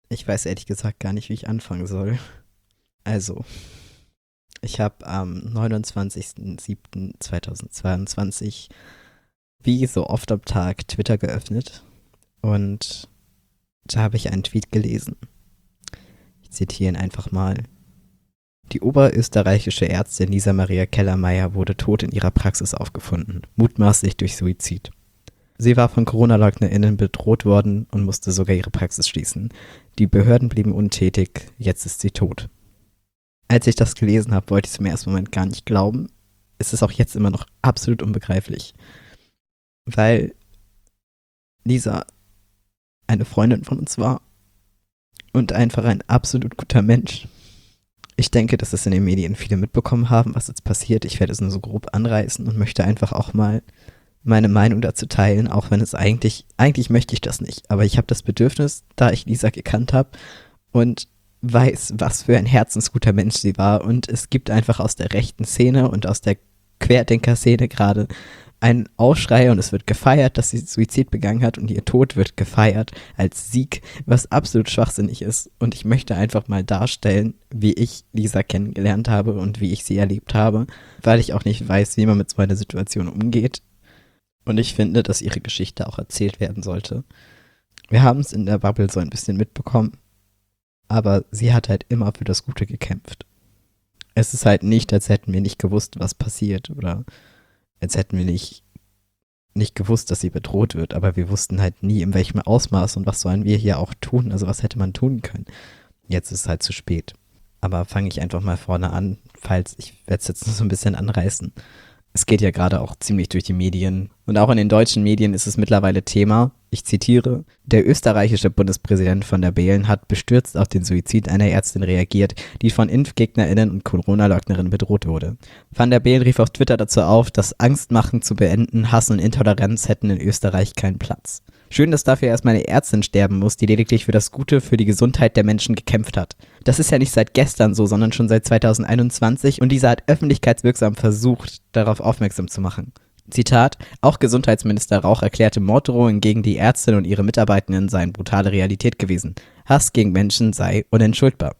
Ich weiß ehrlich gesagt gar nicht, wie ich anfangen soll. Also, ich habe am 29.07.2022 wie so oft am Tag Twitter geöffnet und da habe ich einen Tweet gelesen. Ich zitiere ihn einfach mal. Die oberösterreichische Ärztin Lisa Maria Kellermeier wurde tot in ihrer Praxis aufgefunden, mutmaßlich durch Suizid. Sie war von Corona-LeugnerInnen bedroht worden und musste sogar ihre Praxis schließen. Die Behörden blieben untätig, jetzt ist sie tot. Als ich das gelesen habe, wollte ich es im ersten Moment gar nicht glauben. Es ist auch jetzt immer noch absolut unbegreiflich. Weil Lisa eine Freundin von uns war und einfach ein absolut guter Mensch. Ich denke, dass es in den Medien viele mitbekommen haben, was jetzt passiert. Ich werde es nur so grob anreißen und möchte einfach auch mal meine Meinung dazu teilen, auch wenn es eigentlich möchte ich das nicht. Aber ich habe das Bedürfnis, da ich Lisa gekannt habe und weiß, was für ein herzensguter Mensch sie war. Und es gibt einfach aus der rechten Szene und aus der Querdenker-Szene gerade einen Aufschrei und es wird gefeiert, dass sie Suizid begangen hat und ihr Tod wird gefeiert als Sieg, was absolut schwachsinnig ist. Und ich möchte einfach mal darstellen, wie ich Lisa kennengelernt habe und wie ich sie erlebt habe, weil ich auch nicht weiß, wie man mit so einer Situation umgeht. Und ich finde, dass ihre Geschichte auch erzählt werden sollte. Wir haben es in der Bubble so ein bisschen mitbekommen, aber sie hat halt immer für das Gute gekämpft. Es ist halt nicht, als hätten wir nicht gewusst, was passiert oder als hätten wir nicht gewusst, dass sie bedroht wird, aber wir wussten halt nie, in welchem Ausmaß und was sollen wir hier auch tun, also was hätte man tun können. Jetzt ist es halt zu spät. Aber fange ich einfach mal vorne an, falls ich werde es jetzt nur so ein bisschen anreißen. Es geht ja gerade auch ziemlich durch die Medien. Und auch in den deutschen Medien ist es mittlerweile Thema. Ich zitiere: Der österreichische Bundespräsident von der Bellen hat bestürzt auf den Suizid einer Ärztin reagiert, die von ImpfgegnerInnen und Corona-Leugnerinnen bedroht wurde. Van der Bellen rief auf Twitter dazu auf, das Angstmachen zu beenden, Hass und Intoleranz hätten in Österreich keinen Platz. Schön, dass dafür erstmal eine Ärztin sterben muss, die lediglich für das Gute, für die Gesundheit der Menschen gekämpft hat. Das ist ja nicht seit gestern so, sondern schon seit 2021 und dieser hat öffentlichkeitswirksam versucht, darauf aufmerksam zu machen. Zitat: Auch Gesundheitsminister Rauch erklärte, Morddrohungen gegen die Ärztin und ihre Mitarbeitenden seien brutale Realität gewesen. Hass gegen Menschen sei unentschuldbar.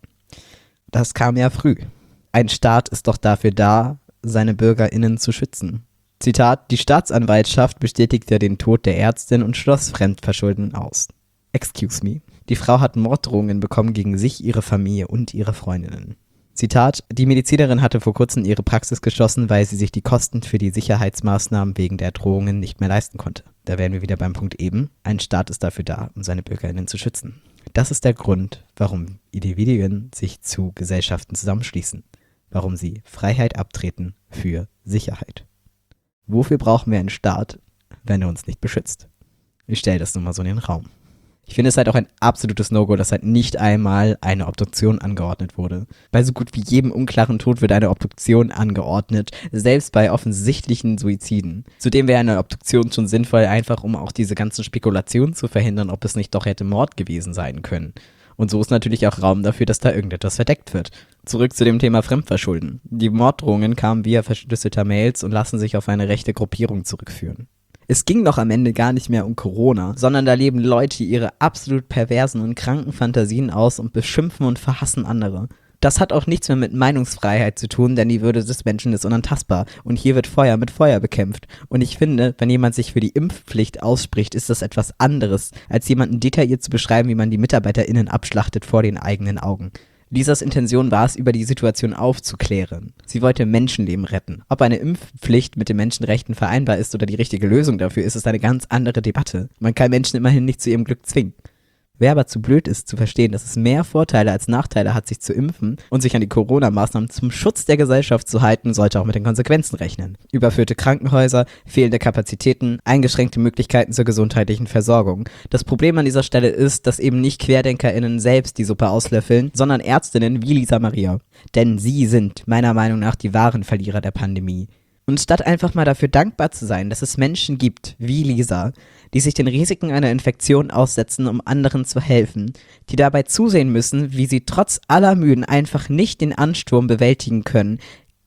Das kam ja früh. Ein Staat ist doch dafür da, seine BürgerInnen zu schützen. Zitat: Die Staatsanwaltschaft bestätigte den Tod der Ärztin und schloss Fremdverschulden aus. Excuse me. Die Frau hat Morddrohungen bekommen gegen sich, ihre Familie und ihre Freundinnen. Zitat: Die Medizinerin hatte vor kurzem ihre Praxis geschlossen, weil sie sich die Kosten für die Sicherheitsmaßnahmen wegen der Drohungen nicht mehr leisten konnte. Da wären wir wieder beim Punkt eben. Ein Staat ist dafür da, um seine BürgerInnen zu schützen. Das ist der Grund, warum Individuen sich zu Gesellschaften zusammenschließen. Warum sie Freiheit abtreten für Sicherheit. Wofür brauchen wir einen Staat, wenn er uns nicht beschützt? Ich stelle das nur mal so in den Raum. Ich finde es halt auch ein absolutes No-Go, dass halt nicht einmal eine Obduktion angeordnet wurde. Bei so gut wie jedem unklaren Tod wird eine Obduktion angeordnet, selbst bei offensichtlichen Suiziden. Zudem wäre eine Obduktion schon sinnvoll, einfach um auch diese ganzen Spekulationen zu verhindern, ob es nicht doch hätte Mord gewesen sein können. Und so ist natürlich auch Raum dafür, dass da irgendetwas verdeckt wird. Zurück zu dem Thema Fremdverschulden. Die Morddrohungen kamen via verschlüsselter Mails und lassen sich auf eine rechte Gruppierung zurückführen. Es ging doch am Ende gar nicht mehr um Corona, sondern da leben Leute ihre absolut perversen und kranken Fantasien aus und beschimpfen und verhassen andere. Das hat auch nichts mehr mit Meinungsfreiheit zu tun, denn die Würde des Menschen ist unantastbar und hier wird Feuer mit Feuer bekämpft. Und ich finde, wenn jemand sich für die Impfpflicht ausspricht, ist das etwas anderes, als jemanden detailliert zu beschreiben, wie man die MitarbeiterInnen abschlachtet vor den eigenen Augen. Lisas Intention war es, über die Situation aufzuklären. Sie wollte Menschenleben retten. Ob eine Impfpflicht mit den Menschenrechten vereinbar ist oder die richtige Lösung dafür ist, ist eine ganz andere Debatte. Man kann Menschen immerhin nicht zu ihrem Glück zwingen. Wer aber zu blöd ist, zu verstehen, dass es mehr Vorteile als Nachteile hat, sich zu impfen und sich an die Corona-Maßnahmen zum Schutz der Gesellschaft zu halten, sollte auch mit den Konsequenzen rechnen. Überfüllte Krankenhäuser, fehlende Kapazitäten, eingeschränkte Möglichkeiten zur gesundheitlichen Versorgung. Das Problem an dieser Stelle ist, dass eben nicht QuerdenkerInnen selbst die Suppe auslöffeln, sondern Ärztinnen wie Lisa Maria. Denn sie sind meiner Meinung nach die wahren Verlierer der Pandemie. Und statt einfach mal dafür dankbar zu sein, dass es Menschen gibt, wie Lisa, die sich den Risiken einer Infektion aussetzen, um anderen zu helfen, die dabei zusehen müssen, wie sie trotz aller Mühen einfach nicht den Ansturm bewältigen können,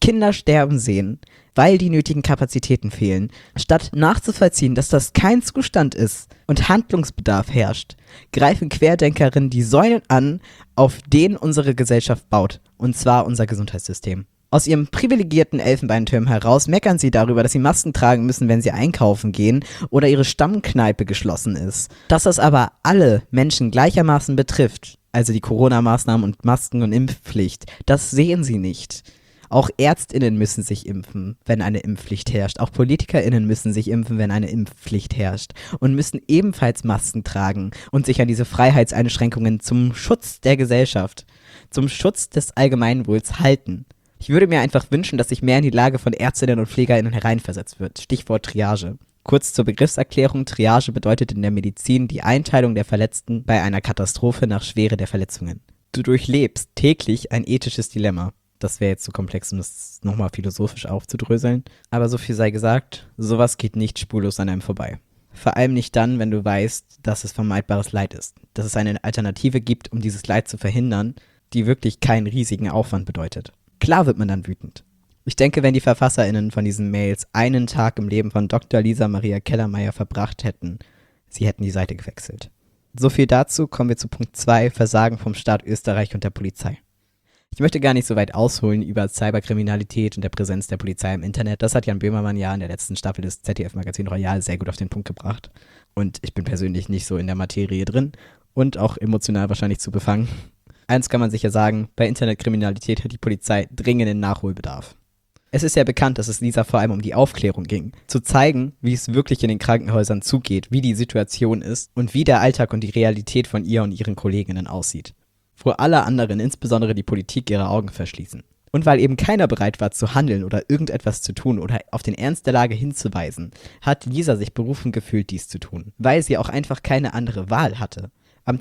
Kinder sterben sehen, weil die nötigen Kapazitäten fehlen, statt nachzuvollziehen, dass das kein Zustand ist und Handlungsbedarf herrscht, greifen Querdenkerinnen die Säulen an, auf denen unsere Gesellschaft baut, und zwar unser Gesundheitssystem. Aus ihrem privilegierten Elfenbeinturm heraus meckern sie darüber, dass sie Masken tragen müssen, wenn sie einkaufen gehen oder ihre Stammkneipe geschlossen ist. Dass das aber alle Menschen gleichermaßen betrifft, also die Corona-Maßnahmen und Masken- und Impfpflicht, das sehen sie nicht. Auch ÄrztInnen müssen sich impfen, wenn eine Impfpflicht herrscht. Auch PolitikerInnen müssen sich impfen, wenn eine Impfpflicht herrscht. Und müssen ebenfalls Masken tragen und sich an diese Freiheitseinschränkungen zum Schutz der Gesellschaft, zum Schutz des Allgemeinwohls halten. Ich würde mir einfach wünschen, dass sich mehr in die Lage von Ärztinnen und PflegerInnen hereinversetzt wird. Stichwort Triage. Kurz zur Begriffserklärung: Triage bedeutet in der Medizin die Einteilung der Verletzten bei einer Katastrophe nach Schwere der Verletzungen. Du durchlebst täglich ein ethisches Dilemma. Das wäre jetzt zu komplex, um das nochmal philosophisch aufzudröseln. Aber so viel sei gesagt, sowas geht nicht spurlos an einem vorbei. Vor allem nicht dann, wenn du weißt, dass es vermeidbares Leid ist. Dass es eine Alternative gibt, um dieses Leid zu verhindern, die wirklich keinen riesigen Aufwand bedeutet. Klar wird man dann wütend. Ich denke, wenn die VerfasserInnen von diesen Mails einen Tag im Leben von Dr. Lisa Maria Kellermeier verbracht hätten, sie hätten die Seite gewechselt. So viel dazu, kommen wir zu Punkt 2, Versagen vom Staat Österreich und der Polizei. Ich möchte gar nicht so weit ausholen über Cyberkriminalität und der Präsenz der Polizei im Internet. Das hat Jan Böhmermann ja in der letzten Staffel des ZDF-Magazin Royal sehr gut auf den Punkt gebracht. Und ich bin persönlich nicht so in der Materie drin und auch emotional wahrscheinlich zu befangen. Eins kann man sicher sagen, bei Internetkriminalität hat die Polizei dringenden Nachholbedarf. Es ist ja bekannt, dass es Lisa vor allem um die Aufklärung ging. Zu zeigen, wie es wirklich in den Krankenhäusern zugeht, wie die Situation ist und wie der Alltag und die Realität von ihr und ihren Kolleginnen aussieht. Wo alle anderen, insbesondere die Politik, ihre Augen verschließen. Und weil eben keiner bereit war zu handeln oder irgendetwas zu tun oder auf den Ernst der Lage hinzuweisen, hat Lisa sich berufen gefühlt, dies zu tun. Weil sie auch einfach keine andere Wahl hatte. Am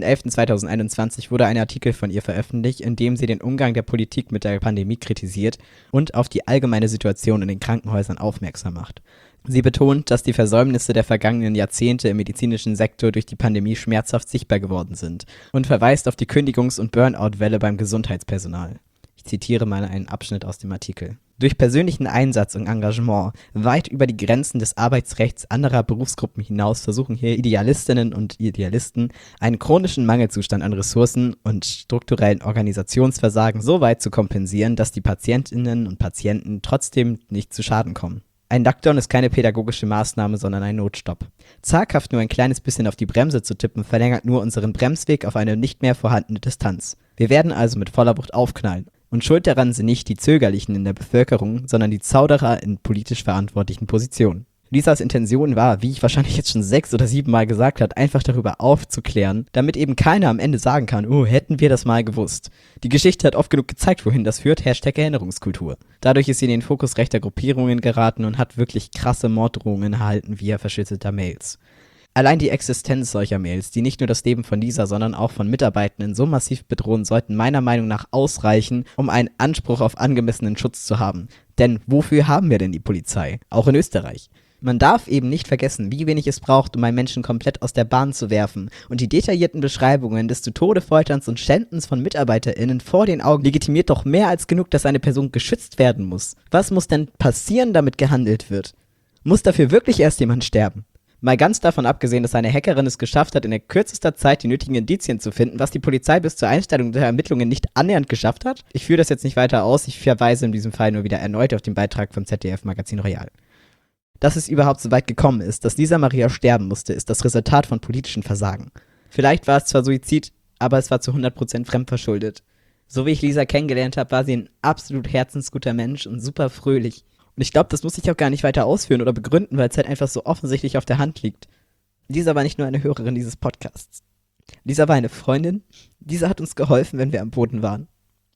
12.11.2021 wurde ein Artikel von ihr veröffentlicht, in dem sie den Umgang der Politik mit der Pandemie kritisiert und auf die allgemeine Situation in den Krankenhäusern aufmerksam macht. Sie betont, dass die Versäumnisse der vergangenen Jahrzehnte im medizinischen Sektor durch die Pandemie schmerzhaft sichtbar geworden sind und verweist auf die Kündigungs- und Burnout-Welle beim Gesundheitspersonal. Ich zitiere mal einen Abschnitt aus dem Artikel. Durch persönlichen Einsatz und Engagement weit über die Grenzen des Arbeitsrechts anderer Berufsgruppen hinaus versuchen hier Idealistinnen und Idealisten, einen chronischen Mangelzustand an Ressourcen und strukturellen Organisationsversagen so weit zu kompensieren, dass die Patientinnen und Patienten trotzdem nicht zu Schaden kommen. Ein Lockdown ist keine pädagogische Maßnahme, sondern ein Notstopp. Zaghaft nur ein kleines bisschen auf die Bremse zu tippen, verlängert nur unseren Bremsweg auf eine nicht mehr vorhandene Distanz. Wir werden also mit voller Wucht aufknallen. Und schuld daran sind nicht die Zögerlichen in der Bevölkerung, sondern die Zauderer in politisch verantwortlichen Positionen. Lisas Intention war, wie ich wahrscheinlich jetzt schon 6 oder 7 Mal gesagt habe, einfach darüber aufzuklären, damit eben keiner am Ende sagen kann, oh, hätten wir das mal gewusst. Die Geschichte hat oft genug gezeigt, wohin das führt, Erinnerungskultur. Dadurch ist sie in den Fokus rechter Gruppierungen geraten und hat wirklich krasse Morddrohungen erhalten via verschlüsselter Mails. Allein die Existenz solcher Mails, die nicht nur das Leben von Lisa, sondern auch von Mitarbeitenden so massiv bedrohen, sollten meiner Meinung nach ausreichen, um einen Anspruch auf angemessenen Schutz zu haben. Denn wofür haben wir denn die Polizei? Auch in Österreich. Man darf eben nicht vergessen, wie wenig es braucht, um einen Menschen komplett aus der Bahn zu werfen. Und die detaillierten Beschreibungen des zu Tode Folterns und Schändens von MitarbeiterInnen vor den Augen legitimiert doch mehr als genug, dass eine Person geschützt werden muss. Was muss denn passieren, damit gehandelt wird? Muss dafür wirklich erst jemand sterben? Mal ganz davon abgesehen, dass eine Hackerin es geschafft hat, in der kürzester Zeit die nötigen Indizien zu finden, was die Polizei bis zur Einstellung der Ermittlungen nicht annähernd geschafft hat. Ich führe das jetzt nicht weiter aus, ich verweise in diesem Fall nur wieder erneut auf den Beitrag vom ZDF-Magazin Royal. Dass es überhaupt so weit gekommen ist, dass Lisa Maria sterben musste, ist das Resultat von politischen Versagen. Vielleicht war es zwar Suizid, aber es war zu 100% fremdverschuldet. So wie ich Lisa kennengelernt habe, war sie ein absolut herzensguter Mensch und super fröhlich. Und ich glaube, das muss ich auch gar nicht weiter ausführen oder begründen, weil es halt einfach so offensichtlich auf der Hand liegt. Lisa war nicht nur eine Hörerin dieses Podcasts. Lisa war eine Freundin. Lisa hat uns geholfen, wenn wir am Boden waren.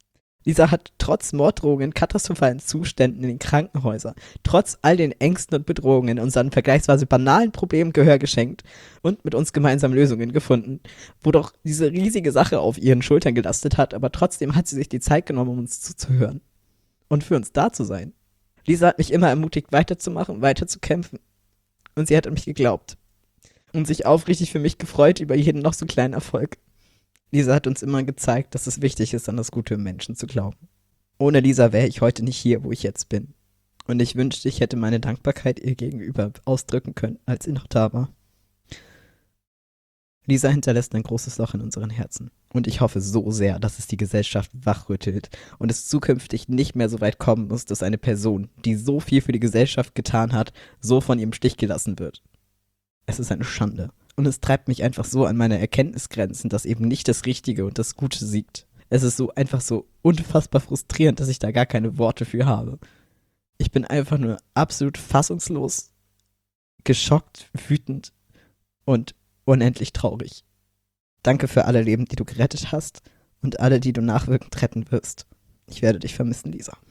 Lisa hat trotz Morddrohungen, katastrophalen Zuständen in den Krankenhäusern, trotz all den Ängsten und Bedrohungen unseren vergleichsweise banalen Problemen Gehör geschenkt und mit uns gemeinsam Lösungen gefunden, wo doch diese riesige Sache auf ihren Schultern gelastet hat, aber trotzdem hat sie sich die Zeit genommen, um uns zuzuhören und für uns da zu sein. Lisa hat mich immer ermutigt, weiterzumachen, weiterzukämpfen. Und sie hat an mich geglaubt. Und sich aufrichtig für mich gefreut über jeden noch so kleinen Erfolg. Lisa hat uns immer gezeigt, dass es wichtig ist, an das Gute im Menschen zu glauben. Ohne Lisa wäre ich heute nicht hier, wo ich jetzt bin. Und ich wünschte, ich hätte meine Dankbarkeit ihr gegenüber ausdrücken können, als sie noch da war. Lisa hinterlässt ein großes Loch in unseren Herzen. Und ich hoffe so sehr, dass es die Gesellschaft wachrüttelt und es zukünftig nicht mehr so weit kommen muss, dass eine Person, die so viel für die Gesellschaft getan hat, so von ihrem Stich gelassen wird. Es ist eine Schande. Und es treibt mich einfach so an meine Erkenntnisgrenzen, dass eben nicht das Richtige und das Gute siegt. Es ist so einfach so unfassbar frustrierend, dass ich da gar keine Worte für habe. Ich bin einfach nur absolut fassungslos, geschockt, wütend und unendlich traurig. Danke für alle Leben, die du gerettet hast und alle, die du nachwirkend retten wirst. Ich werde dich vermissen, Lisa.